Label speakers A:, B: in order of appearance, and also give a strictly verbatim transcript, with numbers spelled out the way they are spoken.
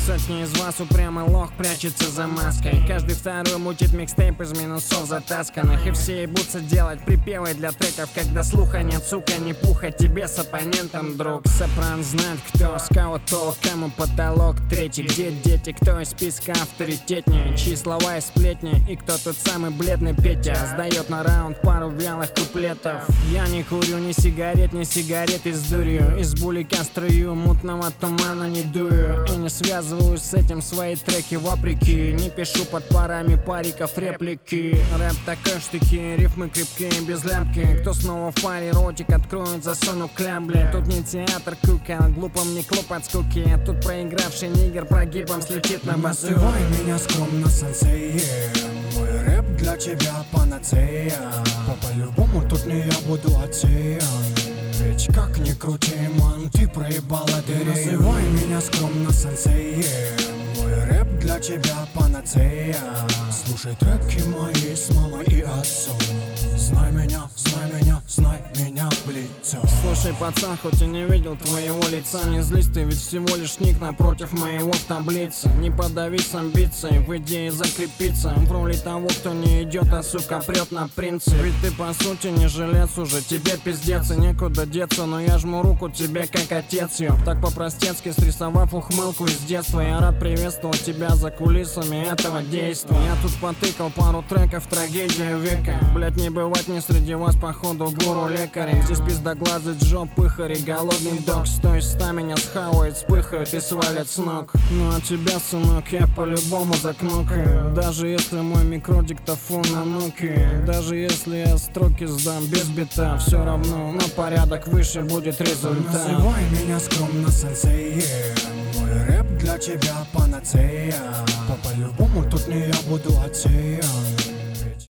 A: Сотни из вас упрямый лох прячется за маской. Каждый второй мутит микстейп из минусов затасканных. И все ебутся делать припевы для треков, когда слуха нет, сука, не пуха тебе с оппонентом, друг. Сопран знает, кто скаут, толк, кому потолок третий. Где дети, кто из списка авторитетнее, чьи слова и сплетни, и кто тот самый бледный Петя сдает на раунд пару вялых куплетов. Я не курю ни сигарет, ни сигареты с дурью. Из булика струю мутного тумана не дую. И не связываю с этим свои треки вопреки. Не пишу под парами париков реплики. Рэп такой штыки, рифмы крепкие, без ляпки. Кто снова в паре ротик откроет, засуну клямбли. Тут не театр кука, глупым не клуб от скуки. Тут проигравший нигер прогибом слетит на басу.
B: Называй меня скромно сенсеем, мой рэп для тебя панацея. По-любому тут не я буду отсеян, ведь как ни крути, ман, ты проебала дыри. Называй меня скромно сенсеем, мой рэп для тебя панацея. Слушай треки мои с мамой и отцом. Знай меня, знай меня, знай меня в лицо.
A: Слушай, пацан, хоть и не видел твоего лица, не злись, ты ведь всего лишь ник напротив моего в таблице. Не подавись амбицией, в идее закрепиться в роли того, кто не идет, а сука прет на принцип. Ведь ты по сути не жилец уже, тебе пиздец и некуда деться. Но я жму руку тебе как отец, ёб. Так по-простецки срисовав ухмылку из детства. Я рад приветствовать тебя за кулисами этого действа. Я тут потыкал пару треков, трагедия века. Блять, не бывать мне среди вас походу гуру лекарем. Здесь пиздоглазый Джо, пыхарь и голодный дог. Стой, ста меня схавает, вспыхают и свалят с ног. Ну а тебя, сынок, я по-любому закнукаю. Даже если мой микродиктофон на нуке. Даже если я строки сдам без бита, все равно на порядок выше будет результат.
B: Называй меня скромно сенсеем, мой рэп для тебя панацея. По-любому тут не я буду отсеян,